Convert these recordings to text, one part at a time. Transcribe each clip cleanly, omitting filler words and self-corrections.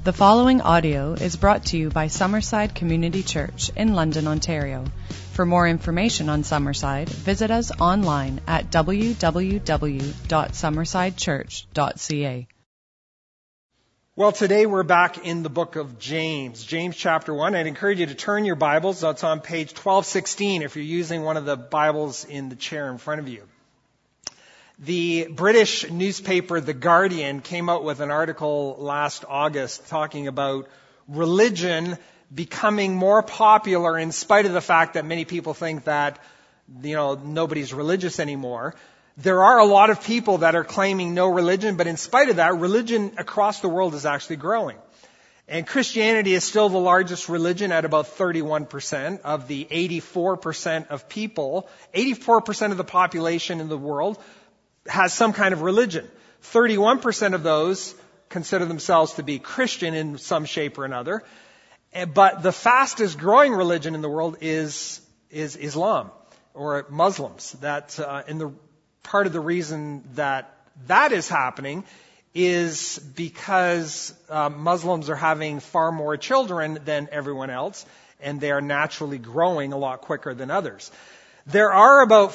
The following audio is brought to you by Summerside Community Church in London, Ontario. For more information on Summerside, visit us online at www.summersidechurch.ca. Well, today we're back in the book of James, James chapter 1. I'd encourage you to turn your Bibles. It's on page 1216 if you're using one of the Bibles in the chair in front of you. The British newspaper The Guardian came out with an article last August talking about religion becoming more popular in spite of the fact that many people think that, nobody's religious anymore. There are a lot of people that are claiming no religion, but in spite of that, religion across the world is actually growing. And Christianity is still the largest religion at about 31% of the 84% of people. 84% of the population in the world has some kind of religion. 31% of those consider themselves to be Christian in some shape or another. But the fastest growing religion in the world is Islam or Muslims. Part of the reason that is happening is because Muslims are having far more children than everyone else, and they are naturally growing a lot quicker than others. There are about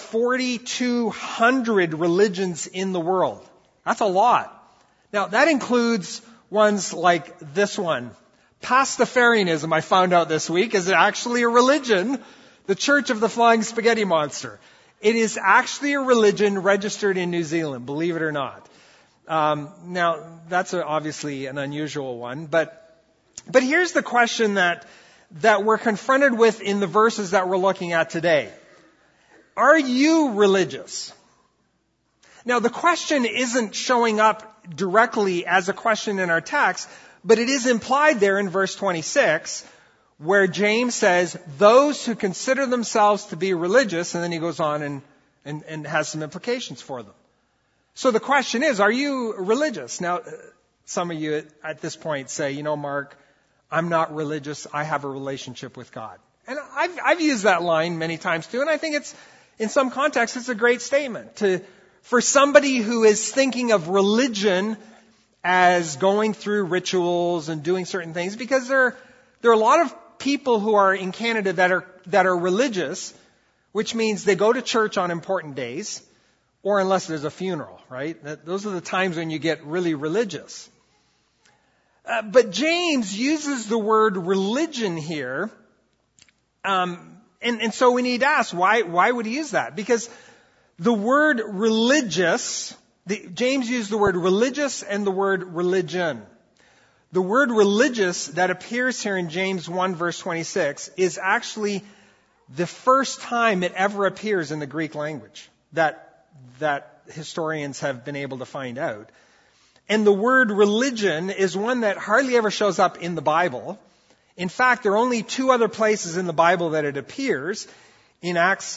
4,200 religions in the world. That's a lot. Now, that includes ones like this one. Pastafarianism, I found out this week, is actually a religion. The Church of the Flying Spaghetti Monster. It is actually a religion registered in New Zealand, believe it or not. Now, that's obviously an unusual one, but here's the question that we're confronted with in the verses that we're looking at today. Are you religious? Now, the question isn't showing up directly as a question in our text, but it is implied there in verse 26, where James says, those who consider themselves to be religious, and then he goes on and has some implications for them. So the question is, are you religious? Now, some of you at this point say, Mark, I'm not religious. I have a relationship with God. And I've used that line many times too, and I think in some contexts, it's a great statement for somebody who is thinking of religion as going through rituals and doing certain things, because there are a lot of people who are in Canada that are religious, which means they go to church on important days, or unless there's a funeral, right? Those are the times when you get really religious. But James uses the word religion here, and so we need to ask, why would he use that? Because the word religious, James used the word religious and the word religion. The word religious that appears here in James 1 verse 26 is actually the first time it ever appears in the Greek language that historians have been able to find out. And the word religion is one that hardly ever shows up in the Bible. In fact, there are only two other places in the Bible that it appears. In Acts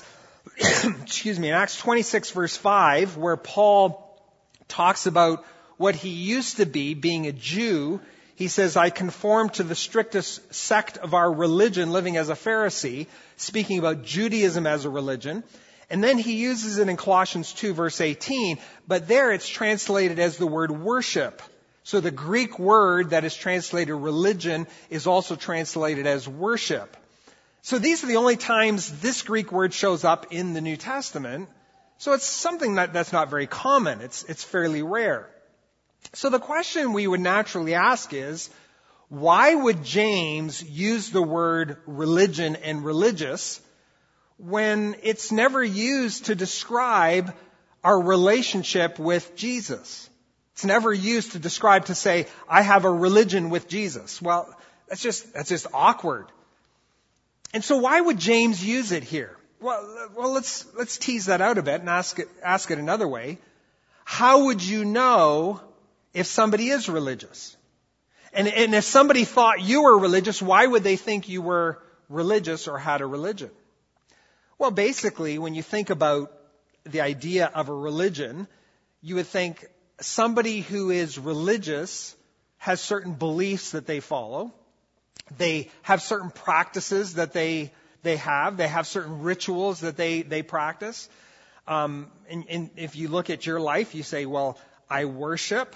26 verse 5, where Paul talks about what he used to be, being a Jew. He says, I conform to the strictest sect of our religion, living as a Pharisee, speaking about Judaism as a religion. And then he uses it in Colossians 2 verse 18, but there it's translated as the word worship. So the Greek word that is translated religion is also translated as worship. So these are the only times this Greek word shows up in the New Testament. So it's something that's not very common. It's fairly rare. So the question we would naturally ask is, why would James use the word religion and religious when it's never used to describe our relationship with Jesus? It's never used to describe, to say, I have a religion with Jesus. Well, that's just awkward. And so why would James use it here? Well, let's tease that out a bit and ask it another way. How would you know if somebody is religious? And if somebody thought you were religious, why would they think you were religious or had a religion? Well, basically, when you think about the idea of a religion, you would think somebody who is religious has certain beliefs that they follow. They have certain practices that they have. They have certain rituals that they practice. And if you look at your life, you say, well, I worship,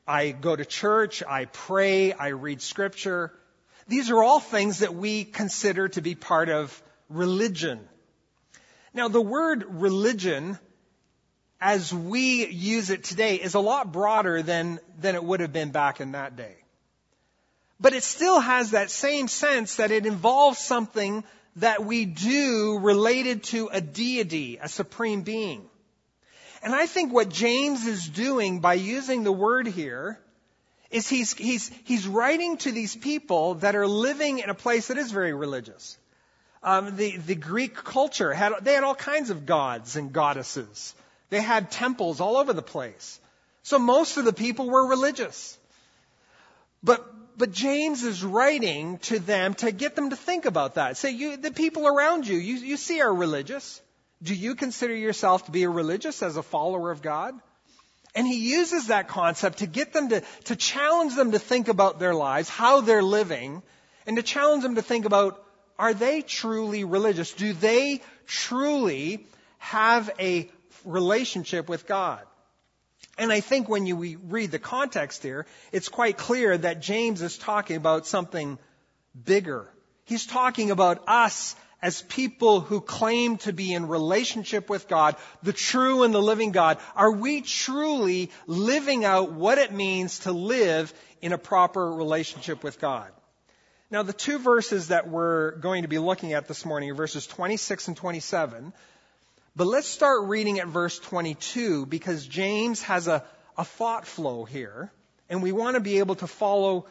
I go to church, I pray, I read scripture. These are all things that we consider to be part of religion. Now, the word religion, as we use it today, is a lot broader than it would have been back in that day. But it still has that same sense that it involves something that we do related to a deity, a supreme being. And I think what James is doing by using the word here is he's writing to these people that are living in a place that is very religious. The Greek culture they had all kinds of gods and goddesses. They had temples all over the place. So most of the people were religious. But James is writing to them to get them to think about that. Say, the people around you see are religious. Do you consider yourself to be a religious as a follower of God? And he uses that concept to get them to challenge them to think about their lives, how they're living, and to challenge them to think about, are they truly religious? Do they truly have a relationship with God? And I think when we read the context here, it's quite clear that James is talking about something bigger. He's talking about us as people who claim to be in relationship with God, the true and the living God. Are we truly living out what it means to live in a proper relationship with God? Now, the two verses that we're going to be looking at this morning are verses 26 and 27. But let's start reading at verse 22 because James has a thought flow here, and we want to be able to follow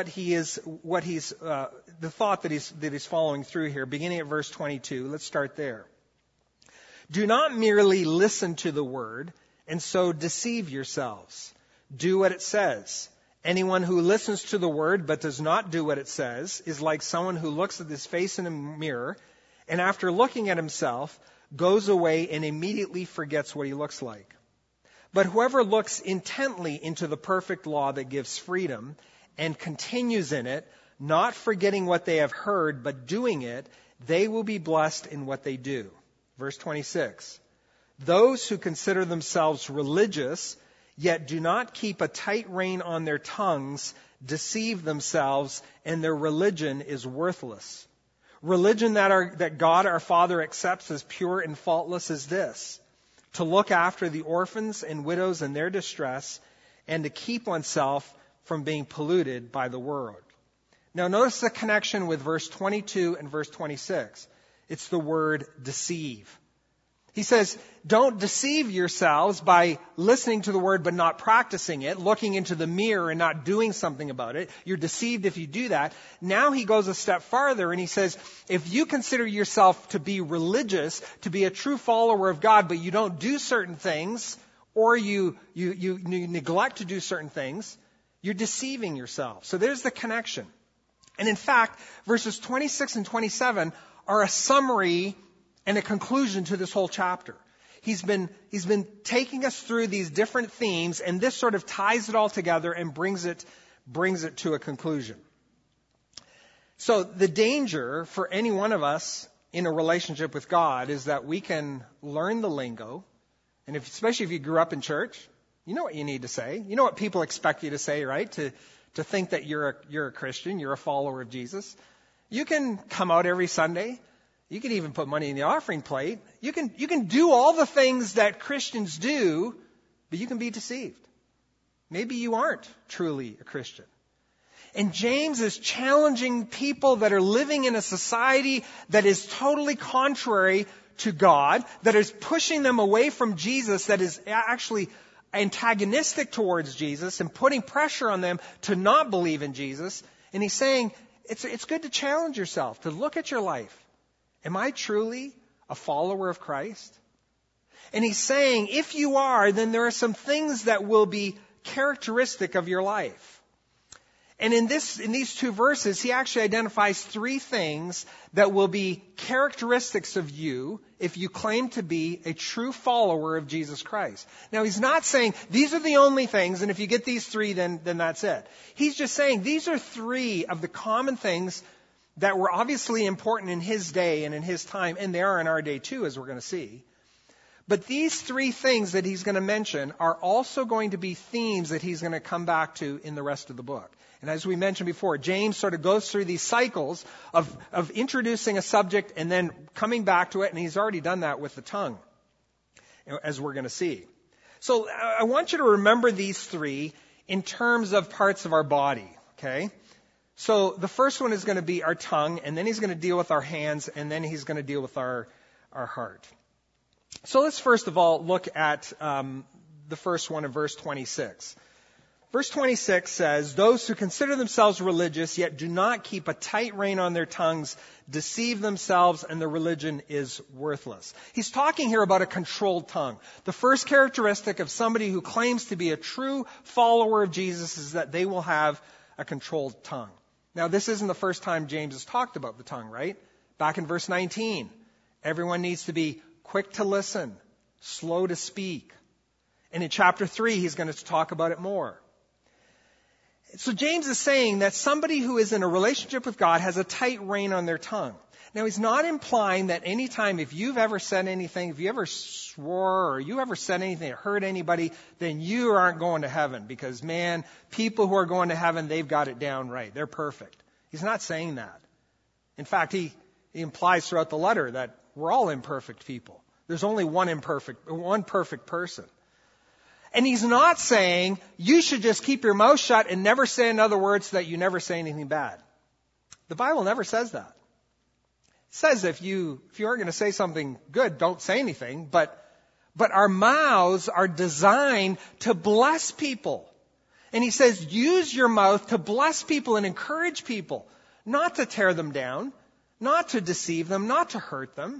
the thought that he's following through here, beginning at verse 22. Let's start there. Do not merely listen to the word and so deceive yourselves. Do what it says. Anyone who listens to the word but does not do what it says is like someone who looks at his face in a mirror and after looking at himself goes away and immediately forgets what he looks like. But whoever looks intently into the perfect law that gives freedom and continues in it, not forgetting what they have heard, but doing it, they will be blessed in what they do. Verse 26. Those who consider themselves religious, yet do not keep a tight rein on their tongues, deceive themselves, and their religion is worthless. Religion that God our Father accepts as pure and faultless is this: to look after the orphans and widows in their distress, and to keep oneself from being polluted by the world. Now notice the connection with verse 22 and verse 26. It's the word deceive. He says, don't deceive yourselves by listening to the word but not practicing it, looking into the mirror and not doing something about it. You're deceived if you do that. Now he goes a step farther and he says, if you consider yourself to be religious, to be a true follower of God, but you don't do certain things, or you neglect to do certain things, you're deceiving yourself. So there's the connection. And in fact, verses 26 and 27 are a summary and a conclusion to this whole chapter. He's been taking us through these different themes, and this sort of ties it all together and brings it to a conclusion. So the danger for any one of us in a relationship with God is that we can learn the lingo, and especially if you grew up in church, you know what you need to say. You know what people expect you to say, right? To think that you're a Christian, you're a follower of Jesus. You can come out every Sunday. You can even put money in the offering plate. You can do all the things that Christians do, but you can be deceived. Maybe you aren't truly a Christian. And James is challenging people that are living in a society that is totally contrary to God, that is pushing them away from Jesus, that is actually antagonistic towards Jesus and putting pressure on them to not believe in Jesus. And he's saying, it's good to challenge yourself, to look at your life. Am I truly a follower of Christ? And he's saying, if you are, then there are some things that will be characteristic of your life. And in these two verses, he actually identifies three things that will be characteristics of you if you claim to be a true follower of Jesus Christ. Now, he's not saying these are the only things, and if you get these three, then that's it. He's just saying these are three of the common things that were obviously important in his day and in his time, and they are in our day too, as we're going to see. But these three things that he's going to mention are also going to be themes that he's going to come back to in the rest of the book. And as we mentioned before, James sort of goes through these cycles of introducing a subject and then coming back to it, and he's already done that with the tongue, as we're going to see. So I want you to remember these three in terms of parts of our body, okay? So the first one is going to be our tongue, and then he's going to deal with our hands, and then he's going to deal with our heart. So let's first of all look at the first one in verse 26. Verse 26 says, "Those who consider themselves religious yet do not keep a tight rein on their tongues deceive themselves, and their religion is worthless." He's talking here about a controlled tongue. The first characteristic of somebody who claims to be a true follower of Jesus is that they will have a controlled tongue. Now, this isn't the first time James has talked about the tongue, right? Back in verse 19, everyone needs to be quick to listen, slow to speak. And in chapter 3, he's going to talk about it more. So James is saying that somebody who is in a relationship with God has a tight rein on their tongue. Now, he's not implying that any time if you've ever said anything, if you ever swore or you ever said anything that hurt anybody, then you aren't going to heaven because, man, people who are going to heaven, they've got it down right. They're perfect. He's not saying that. In fact, he implies throughout the letter that we're all imperfect people. There's only one perfect person. And he's not saying you should just keep your mouth shut and never say another word so that you never say anything bad. The Bible never says that. It says if you aren't going to say something good, don't say anything. But our mouths are designed to bless people. And he says use your mouth to bless people and encourage people, not to tear them down, not to deceive them, not to hurt them.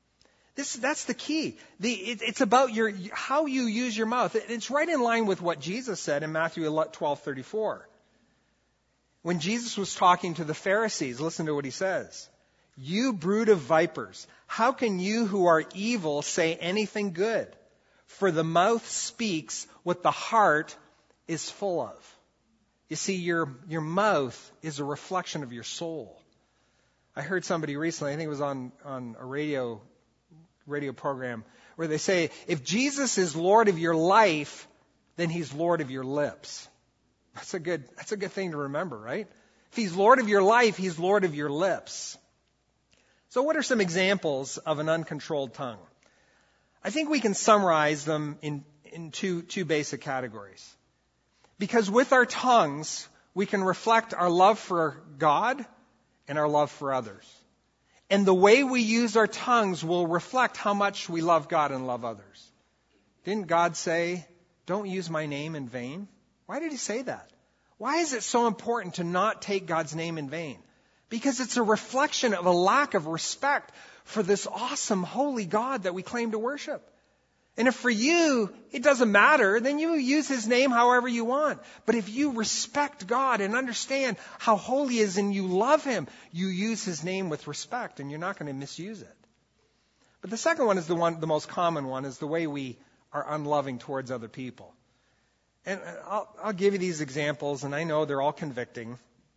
That's the key. It's about how you use your mouth. It's right in line with what Jesus said in Matthew 12:34. When Jesus was talking to the Pharisees, listen to what he says. "You brood of vipers, how can you who are evil say anything good? For the mouth speaks what the heart is full of." You see, your mouth is a reflection of your soul. I heard somebody recently, I think it was on a radio program, where they say, if Jesus is Lord of your life, then he's Lord of your lips. That's a good thing to remember, right? If he's Lord of your life, he's Lord of your lips. So what are some examples of an uncontrolled tongue? I think we can summarize them in two basic categories. Because with our tongues, we can reflect our love for God and our love for others. And the way we use our tongues will reflect how much we love God and love others. Didn't God say, "Don't use my name in vain"? Why did he say that? Why is it so important to not take God's name in vain? Because it's a reflection of a lack of respect for this awesome, holy God that we claim to worship. And if for you, it doesn't matter, then you use his name however you want. But if you respect God and understand how holy he is and you love him, you use his name with respect and you're not going to misuse it. But the second one is the most common one, is the way we are unloving towards other people. And I'll give you these examples, and I know they're all convicting.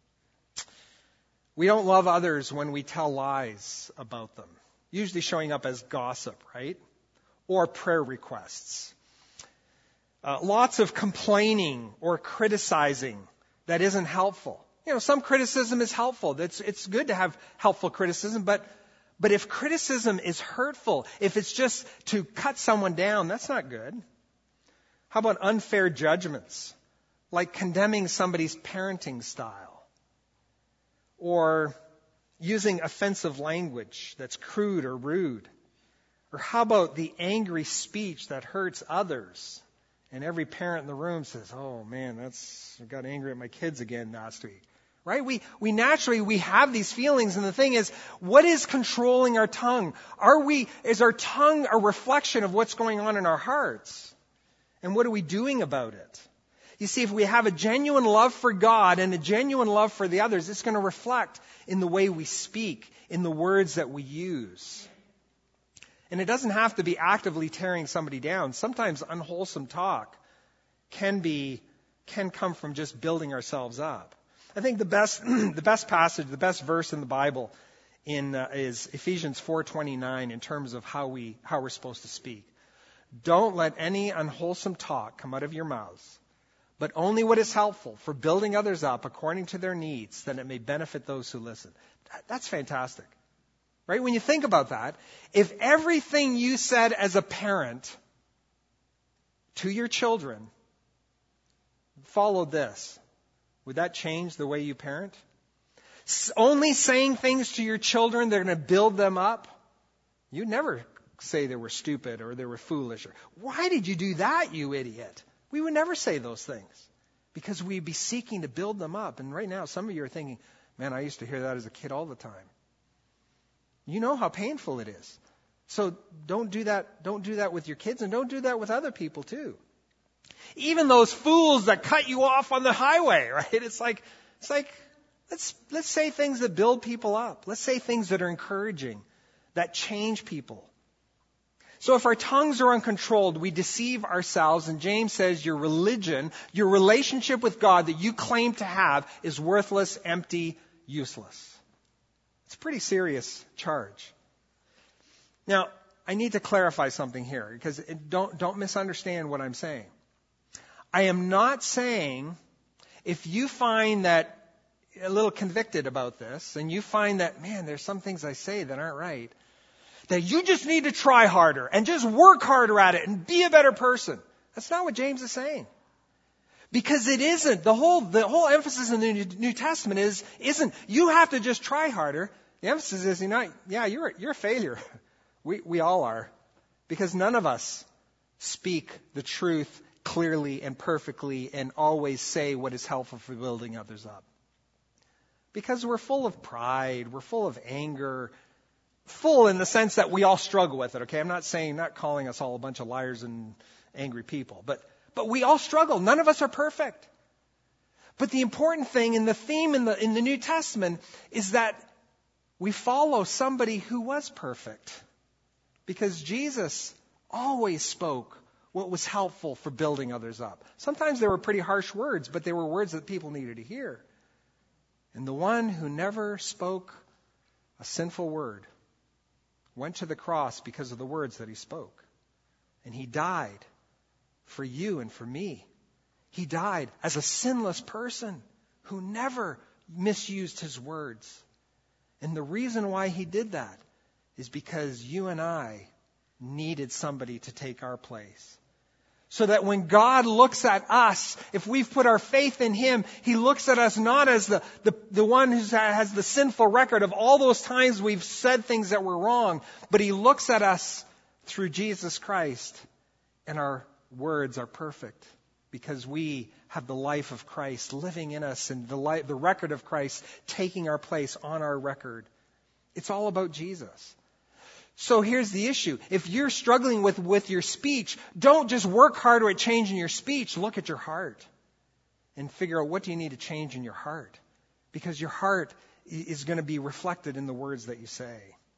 We don't love others when we tell lies about them, usually showing up as gossip, right? Or prayer requests. Lots of complaining or criticizing that isn't helpful. Some criticism is helpful. It's good to have helpful criticism, but if criticism is hurtful, if it's just to cut someone down, that's not good. How about unfair judgments, like condemning somebody's parenting style, or using offensive language that's crude or rude? Or how about the angry speech that hurts others? And every parent in the room says, "Oh man, I got angry at my kids again last week." Right? We naturally have these feelings, and the thing is, what is controlling our tongue? Is our tongue a reflection of what's going on in our hearts? And what are we doing about it? You see, if we have a genuine love for God and a genuine love for the others, it's going to reflect in the way we speak, in the words that we use. And it doesn't have to be actively tearing somebody down. Sometimes unwholesome talk can come from just building ourselves up. I think the best passage, the best verse in the Bible is Ephesians 4:29 in terms of how we're supposed to speak. Don't let any unwholesome talk come out of your mouths, but only what is helpful for building others up according to their needs, that it may benefit those who listen. That's fantastic. Right? When you think about that, if everything you said as a parent to your children followed this, would that change the way you parent? Only saying things to your children that are going to build them up? You'd never say they were stupid or they were foolish. Or, why did you do that, you idiot? We would never say those things because we'd be seeking to build them up. And right now, some of you are thinking, man, I used to hear that as a kid all the time. You know how painful it is. So don't do that. Don't do that with your kids, and don't do that with other people too. Even those fools that cut you off on the highway, right? It's like let's say things that build people up. Let's say things that are encouraging, that change people. So if our tongues are uncontrolled, we deceive ourselves, and James says your religion, your relationship with God that you claim to have is worthless, empty, useless. It's a pretty serious charge. Now, I need to clarify something here, because don't misunderstand what I'm saying. I am not saying if you find that a little convicted about this, and you find that, man, there's some things I say that aren't right, that you just need to try harder and just work harder at it and be a better person. That's not what James is saying. Because it isn't. The whole emphasis in the New Testament isn't you have to just try harder. The emphasis is you're a failure. We all are. Because none of us speak the truth clearly and perfectly and always say what is helpful for building others up. Because we're full of pride, we're full of anger, full in the sense that we all struggle with it, okay? I'm not calling us all a bunch of liars and angry people, but we all struggle. None of us are perfect. But the important thing and the theme in the New Testament is that we follow somebody who was perfect. Because Jesus always spoke what was helpful for building others up. Sometimes they were pretty harsh words, but they were words that people needed to hear. And the one who never spoke a sinful word went to the cross because of the words that he spoke. And he died for you and for me. He died as a sinless person who never misused his words. And the reason why he did that is because you and I needed somebody to take our place. So that when God looks at us, if we've put our faith in him, he looks at us not as the one who has the sinful record of all those times we've said things that were wrong, but he looks at us through Jesus Christ, and our words are perfect because we have the life of Christ living in us and the record of Christ taking our place on our record. It's all about Jesus. So here's the issue. If you're struggling with your speech, don't just work harder at changing your speech. Look at your heart and figure out what do you need to change in your heart. Because your heart is going to be reflected in the words that you say.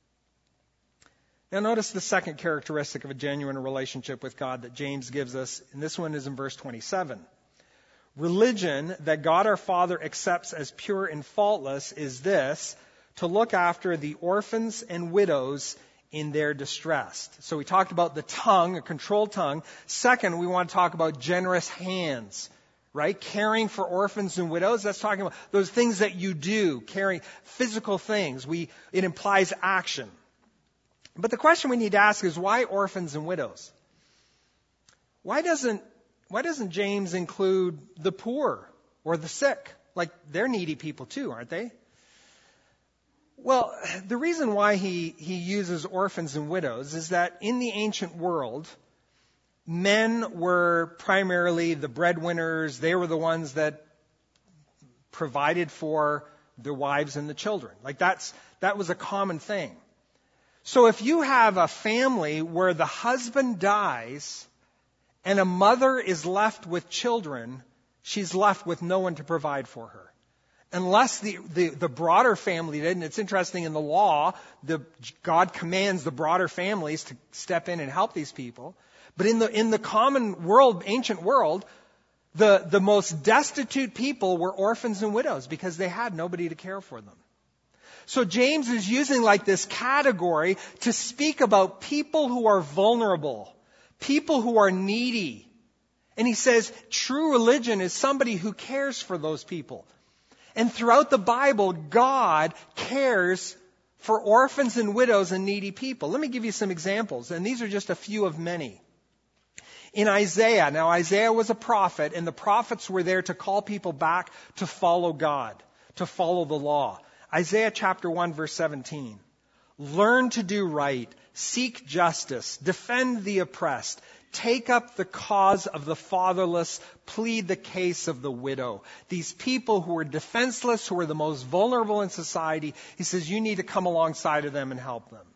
Now notice the second characteristic of a genuine relationship with God that James gives us, and this one is in verse 27. Religion that God our Father accepts as pure and faultless is this, to look after the orphans and widows in their distress. So we talked about the tongue, a controlled tongue. Second, we want to talk about generous hands, right? Caring for orphans and widows. That's talking about those things that you do, caring physical things. It implies action. But the question we need to ask is, why orphans and widows? Why doesn't James include the poor or the sick? Like, they're needy people too, aren't they? Well, the reason why he uses orphans and widows is that in the ancient world, men were primarily the breadwinners. They were the ones that provided for their wives and the children. Like that was a common thing. So if you have a family where the husband dies and a mother is left with children, she's left with no one to provide for her. Unless the broader family did, and it's interesting in the law, God commands the broader families to step in and help these people. But in the common world, ancient world, the most destitute people were orphans and widows because they had nobody to care for them. So James is using like this category to speak about people who are vulnerable, people who are needy. And he says true religion is somebody who cares for those people. And throughout the Bible, God cares for orphans and widows and needy people. Let me give you some examples, and these are just a few of many. In Isaiah, now Isaiah was a prophet, and the prophets were there to call people back to follow God, to follow the law. Isaiah chapter 1, verse 17. Learn to do right, seek justice, defend the oppressed, take up the cause of the fatherless, plead the case of the widow. These people who are defenseless, who are the most vulnerable in society, he says you need to come alongside of them and help them.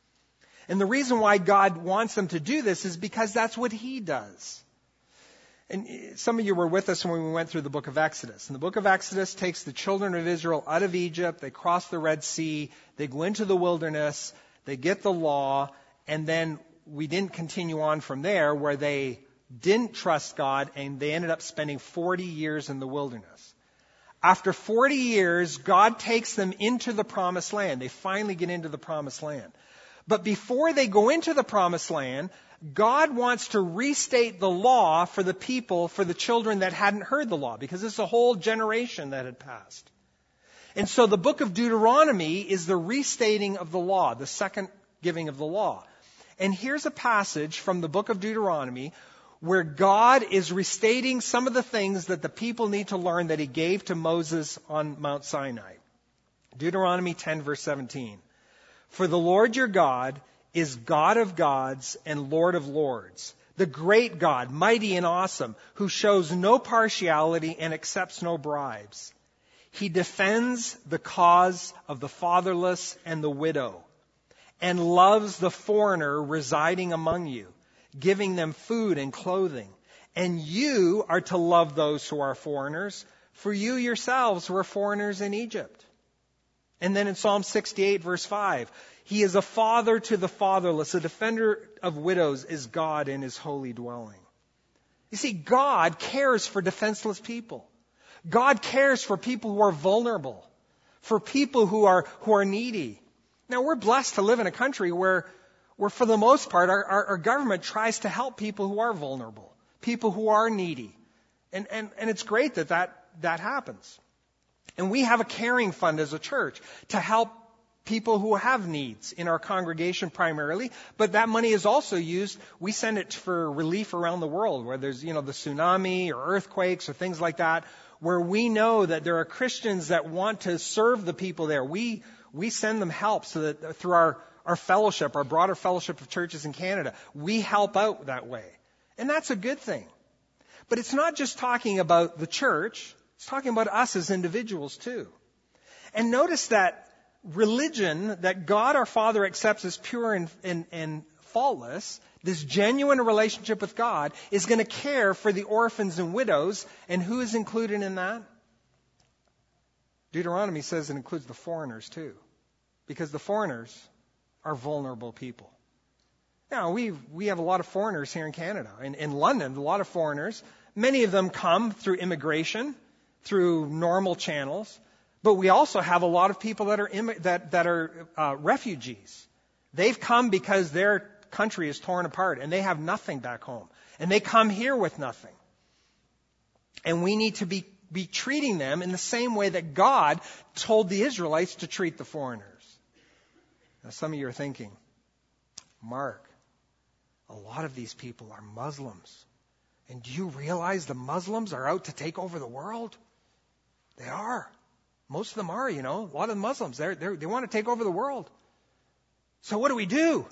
And the reason why God wants them to do this is because that's what he does. And some of you were with us when we went through the book of Exodus. And the book of Exodus takes the children of Israel out of Egypt. They cross the Red Sea. They go into the wilderness. They get the law. And then we didn't continue on from there, where they didn't trust God and they ended up spending 40 years in the wilderness. After 40 years, God takes them into the promised land. They finally get into the promised land. But before they go into the promised land, God wants to restate the law for the people, for the children that hadn't heard the law, because it's a whole generation that had passed. And so the book of Deuteronomy is the restating of the law, the second giving of the law. And here's a passage from the book of Deuteronomy where God is restating some of the things that the people need to learn that he gave to Moses on Mount Sinai. Deuteronomy 10, verse 17. For the Lord your God is God of gods and Lord of lords, the great God, mighty and awesome, who shows no partiality and accepts no bribes. He defends the cause of the fatherless and the widow, and loves the foreigner residing among you, giving them food and clothing. And you are to love those who are foreigners, for you yourselves were foreigners in Egypt. And then in Psalm 68, verse 5, he is a father to the fatherless, a defender of widows is God in his holy dwelling. You see, God cares for defenseless people. God cares for people who are vulnerable, for people who are needy. Now, we're blessed to live in a country where for the most part, our government tries to help people who are vulnerable, people who are needy. And it's great that happens. And we have a caring fund as a church to help people who have needs in our congregation primarily, but that money is also used, we send it for relief around the world where there's, the tsunami or earthquakes or things like that, where we know that there are Christians that want to serve the people there. We send them help so that through our fellowship, our broader fellowship of churches in Canada, we help out that way. And that's a good thing. But it's not just talking about the church, it's talking about us as individuals too. And notice that religion that God our Father accepts as pure and faultless, this genuine relationship with God, is going to care for the orphans and widows. And who is included in that? Deuteronomy says it includes the foreigners too, because the foreigners are vulnerable people. Now, we have a lot of foreigners here in Canada. In London, a lot of foreigners. Many of them come through immigration, through normal channels. But we also have a lot of people that are refugees. They've come because their country is torn apart and they have nothing back home. And they come here with nothing. And we need to be treating them in the same way that God told the Israelites to treat the foreigners. Now, some of you are thinking, Mark, a lot of these people are Muslims. And do you realize the Muslims are out to take over the world? They are. Most of them are, a lot of the Muslims, they want to take over the world. So what do?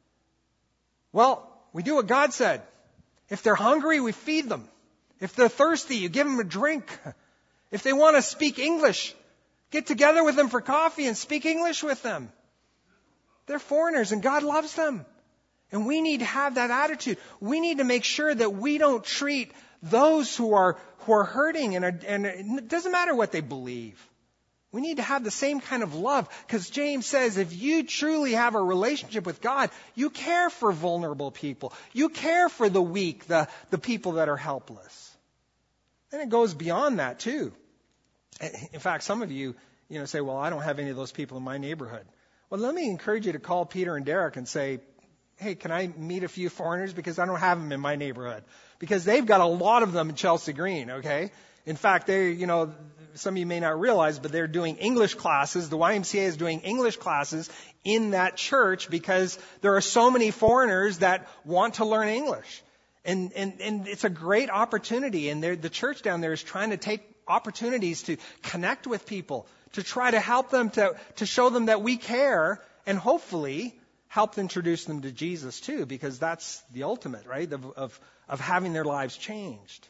Well, we do what God said. If they're hungry, we feed them. If they're thirsty, you give them a drink. If they want to speak English, get together with them for coffee and speak English with them. They're foreigners and God loves them. And we need to have that attitude. We need to make sure that we don't treat those who are hurting and it doesn't matter what they believe. We need to have the same kind of love, because James says if you truly have a relationship with God, you care for vulnerable people. You care for the weak, the people that are helpless. And it goes beyond that too. In fact, some of you, say, well, I don't have any of those people in my neighborhood. Well, let me encourage you to call Peter and Derek and say, hey, can I meet a few foreigners? Because I don't have them in my neighborhood. Because they've got a lot of them in Chelsea Green, okay? In fact, some of you may not realize, but they're doing English classes. The YMCA is doing English classes in that church because there are so many foreigners that want to learn English. And it's a great opportunity. And the church down there is trying to take opportunities to connect with people, to try to help them, to show them that we care, and hopefully help introduce them to Jesus too, because that's the ultimate, right, of having their lives changed.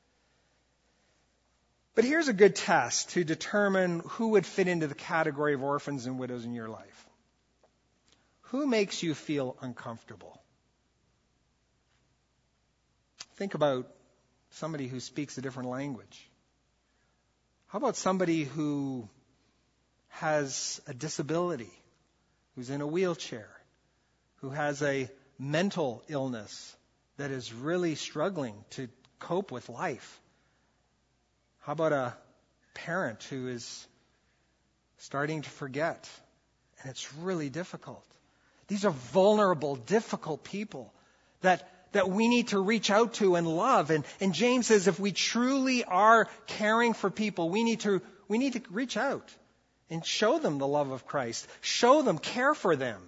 But here's a good test to determine who would fit into the category of orphans and widows in your life. Who makes you feel uncomfortable? Think about somebody who speaks a different language. How about somebody who has a disability, who's in a wheelchair, who has a mental illness that is really struggling to cope with life? How about a parent who is starting to forget, and it's really difficult? These are vulnerable, difficult people that we need to reach out to and love. And James says if we truly are caring for people, we need to reach out and show them the love of Christ. Show them, care for them.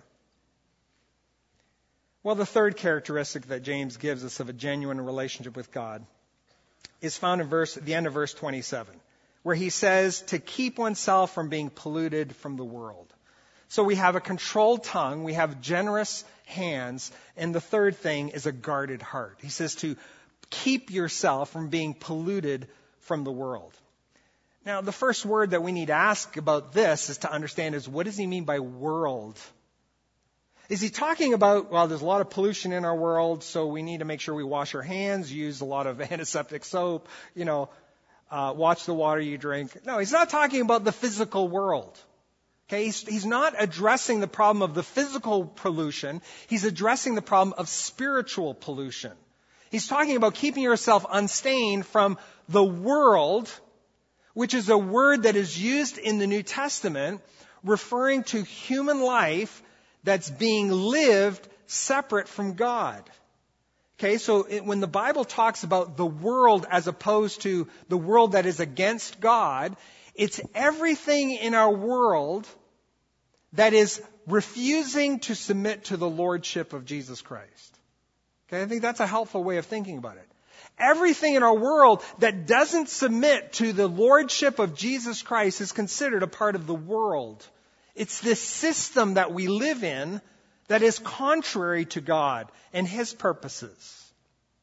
Well, the third characteristic that James gives us of a genuine relationship with God is found in the end of verse 27, where he says to keep oneself from being polluted from the world. So we have a controlled tongue, we have generous hands, and the third thing is a guarded heart. He says to keep yourself from being polluted from the world. Now, the first word that we need to ask about this is to understand is, what does he mean by world? Is he talking about, well, there's a lot of pollution in our world, so we need to make sure we wash our hands, use a lot of antiseptic soap, watch the water you drink? No, he's not talking about the physical world. Okay, he's not addressing the problem of the physical pollution. He's addressing the problem of spiritual pollution. He's talking about keeping yourself unstained from the world, which is a word that is used in the New Testament referring to human life that's being lived separate from God. Okay, so when the Bible talks about the world as opposed to the world that is against God, it's everything in our world that is refusing to submit to the lordship of Jesus Christ. Okay, I think that's a helpful way of thinking about it. Everything in our world that doesn't submit to the lordship of Jesus Christ is considered a part of the world. It's this system that we live in that is contrary to God and His purposes.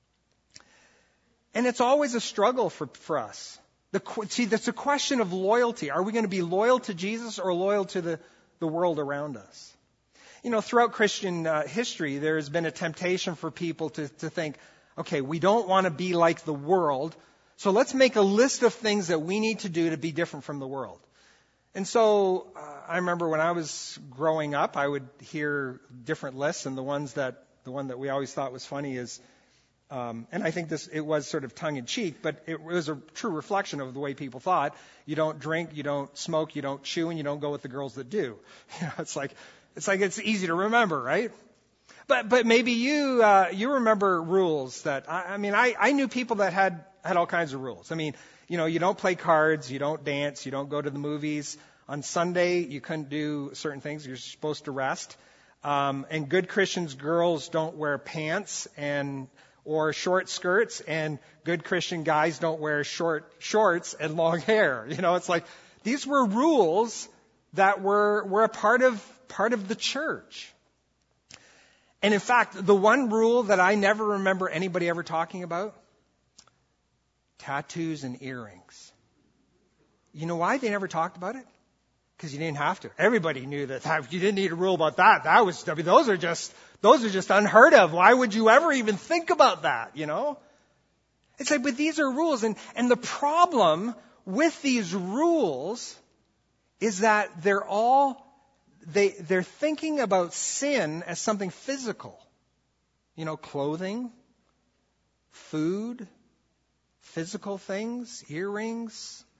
And it's always a struggle for us. That's a question of loyalty. Are we going to be loyal to Jesus or loyal to the world around us? Throughout Christian history, there has been a temptation for people to think, okay, we don't want to be like the world, so let's make a list of things that we need to do to be different from the world. And so I remember when I was growing up, I would hear different lists, and the one that we always thought was funny is, and I think it was sort of tongue-in-cheek, but it was a true reflection of the way people thought. You don't drink, you don't smoke, you don't chew, and you don't go with the girls that do. It's like it's easy to remember, right? But maybe you remember rules that I knew people that had all kinds of rules. You don't play cards, you don't dance, you don't go to the movies. On Sunday, you couldn't do certain things. You're supposed to rest. And good Christians, girls don't wear pants or short skirts, and good Christian guys don't wear short shorts and long hair. It's like these were rules that were a part of the church. And in fact, the one rule that I never remember anybody ever talking about, tattoos and earrings. You know why they never talked about it? Because you didn't have to. Everybody knew that you didn't need a rule about that. Those are just unheard of. Why would you ever even think about that? It's like, but these are rules, and the problem with these rules is that they're thinking about sin as something physical. Clothing, food, physical things, earrings.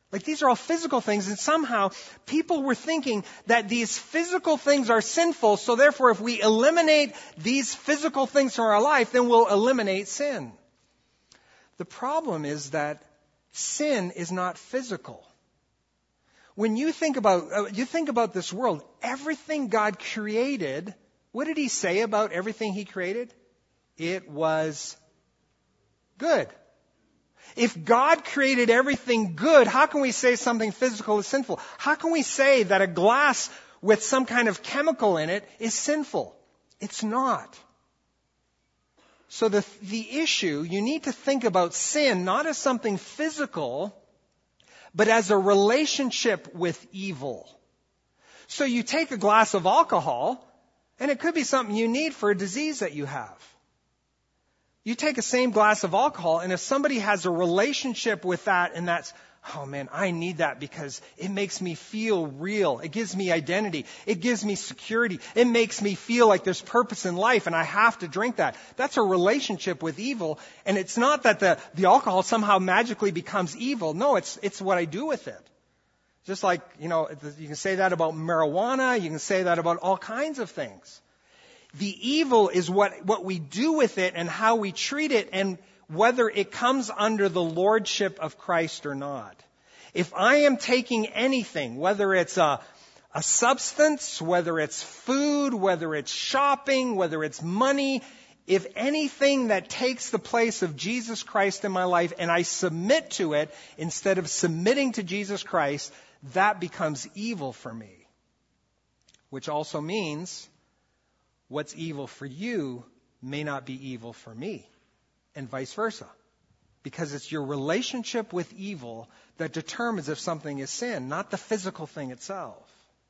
Like these are all physical things, and somehow people were thinking that these physical things are sinful, so therefore if we eliminate these physical things from our life, then we'll eliminate sin. The problem is that sin is not physical. When you think about this world, everything God created, what did he say about everything he created? It was good. If God created everything good, how can we say something physical is sinful? How can we say that a glass with some kind of chemical in it is sinful? It's not. So the issue, you need to think about sin not as something physical, but as a relationship with evil. So you take a glass of alcohol, and it could be something you need for a disease that you have. You take a same glass of alcohol, and if somebody has a relationship with that, and that's, oh man, I need that because it makes me feel real. It gives me identity. It gives me security. It makes me feel like there's purpose in life, and I have to drink that. That's a relationship with evil, and it's not that the alcohol somehow magically becomes evil. No, it's what I do with it. Just like, you can say that about marijuana. You can say that about all kinds of things. The evil is what we do with it and how we treat it and whether it comes under the lordship of Christ or not. If I am taking anything, whether it's a substance, whether it's food, whether it's shopping, whether it's money, if anything that takes the place of Jesus Christ in my life and I submit to it instead of submitting to Jesus Christ, that becomes evil for me. Which also means what's evil for you may not be evil for me, and vice versa. Because it's your relationship with evil that determines if something is sin, not the physical thing itself.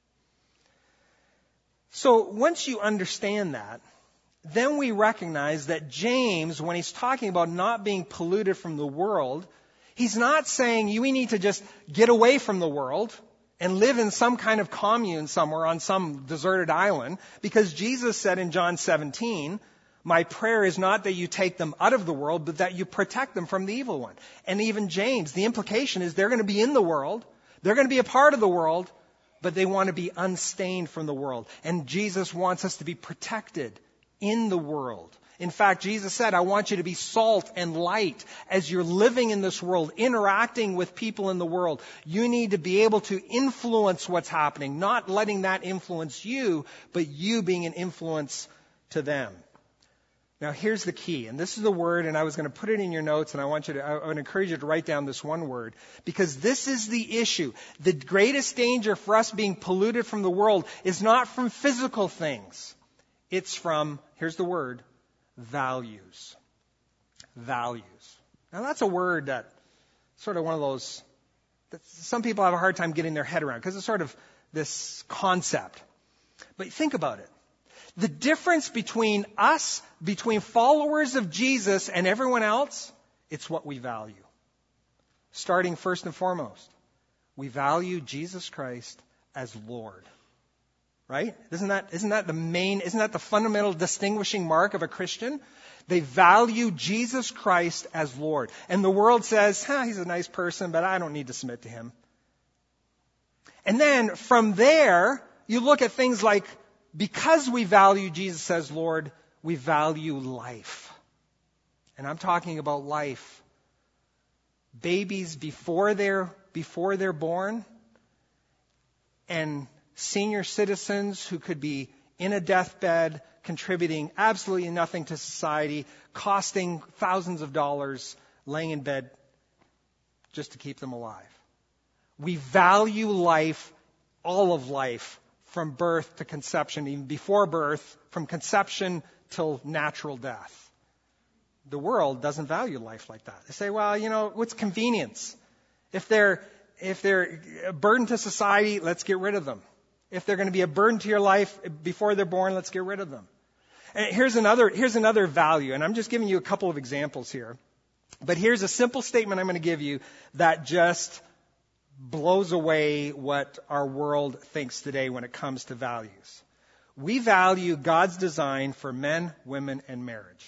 So once you understand that, then we recognize that James, when he's talking about not being polluted from the world, he's not saying we need to just get away from the world and live in some kind of commune somewhere on some deserted island, because Jesus said in John 17, my prayer is not that you take them out of the world, but that you protect them from the evil one. And even James, the implication is they're going to be in the world, they're going to be a part of the world, but they want to be unstained from the world. And Jesus wants us to be protected in the world. In fact, Jesus said, I want you to be salt and light as you're living in this world, interacting with people in the world. You need to be able to influence what's happening, not letting that influence you, but you being an influence to them. Now, here's the key, and this is the word, and I was going to put it in your notes, and I would encourage you to write down this one word, because this is the issue. The greatest danger for us being polluted from the world is not from physical things. It's from, here's the word, values. Values. Now that's a word that sort of one of those that some people have a hard time getting their head around because it's sort of this concept. But think about it. The difference between us, between followers of Jesus and everyone else, it's what we value. Starting first and foremost, we value Jesus Christ as Lord. Right? Isn't that the fundamental distinguishing mark of a Christian? They value Jesus Christ as Lord. And the world says, he's a nice person, but I don't need to submit to him. And then from there, you look at things like, because we value Jesus as Lord, we value life. And I'm talking about life. Babies before they're born, and senior citizens who could be in a deathbed, contributing absolutely nothing to society, costing thousands of dollars, laying in bed just to keep them alive. We value life, all of life, from birth to conception, even before birth, from conception till natural death. The world doesn't value life like that. They say, well, what's convenience? If they're a burden to society, let's get rid of them. If they're going to be a burden to your life before they're born, let's get rid of them. And here's another value, and I'm just giving you a couple of examples here. But here's a simple statement I'm going to give you that just blows away what our world thinks today when it comes to values. We value God's design for men, women, and marriage.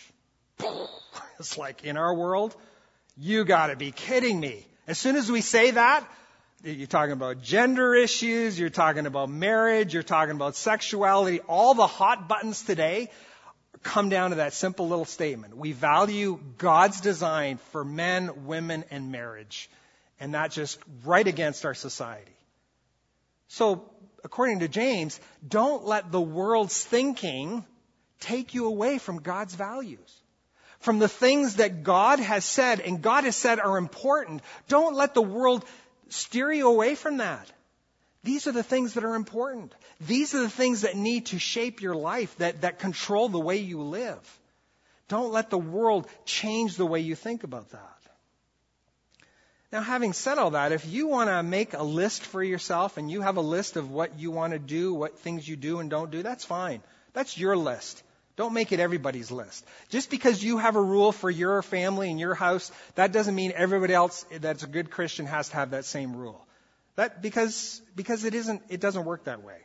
It's like, in our world, you got to be kidding me. As soon as we say that, You're talking about gender issues, you're talking about marriage, you're talking about sexuality. All the hot buttons today come down to that simple little statement. We value God's design for men, women, and marriage. And that's just right against our society. So, according to James, don't let the world's thinking take you away from God's values. From the things that God has said and God has said are important. Don't let the world steer you away from that. These are the things that are important. These are the things that need to shape your life, that control the way you live. Don't let the world change the way you think about that. Now, having said all that, if you want to make a list for yourself and you have a list of what you want to do, what things you do and don't do, that's fine. That's your list. Don't make it everybody's list. Just because you have a rule for your family and your house, that doesn't mean everybody else that's a good Christian has to have that same rule. Because it doesn't work that way.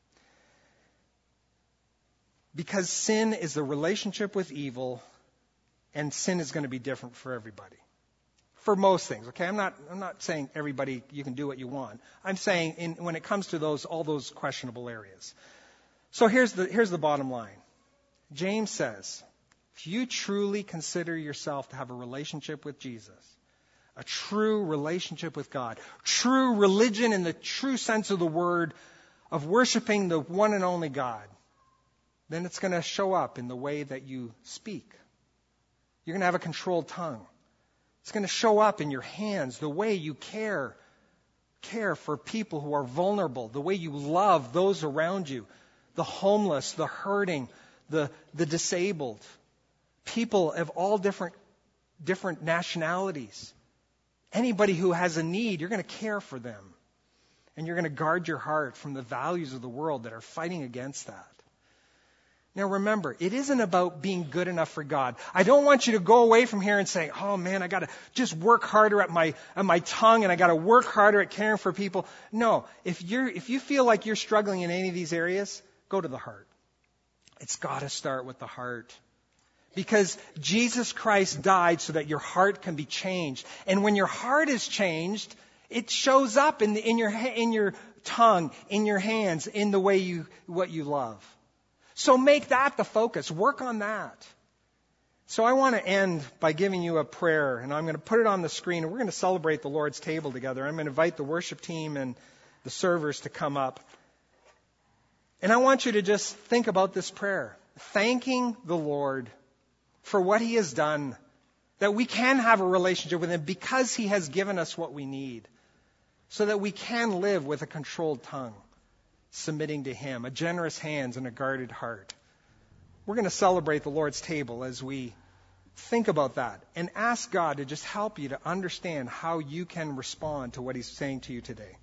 Because sin is the relationship with evil, and sin is going to be different for everybody. For most things, okay? I'm not saying everybody, you can do what you want. I'm saying when it comes to all those questionable areas. So here's the bottom line. James says, if you truly consider yourself to have a relationship with Jesus, a true relationship with God, true religion in the true sense of the word, of worshiping the one and only God, then it's going to show up in the way that you speak. You're going to have a controlled tongue. It's going to show up in your hands, the way you care for people who are vulnerable, the way you love those around you, the homeless, the hurting, the disabled, people of all different nationalities. Anybody who has a need, you're going to care for them. And you're going to guard your heart from the values of the world that are fighting against that. Now remember, it isn't about being good enough for God. I don't want you to go away from here and say, oh man, I got to just work harder at my tongue and I got to work harder at caring for people. No, if you feel like you're struggling in any of these areas, go to the heart. It's got to start with the heart. Because Jesus Christ died so that your heart can be changed. And when your heart is changed, it shows up in your tongue, in your hands, in the way what you love. So make that the focus. Work on that. So I want to end by giving you a prayer, and I'm going to put it on the screen, and we're going to celebrate the Lord's table together. I'm going to invite the worship team and the servers to come up. And I want you to just think about this prayer, thanking the Lord for what He has done, that we can have a relationship with Him because He has given us what we need, so that we can live with a controlled tongue, submitting to Him, a generous hands and a guarded heart. We're going to celebrate the Lord's table as we think about that and ask God to just help you to understand how you can respond to what He's saying to you today.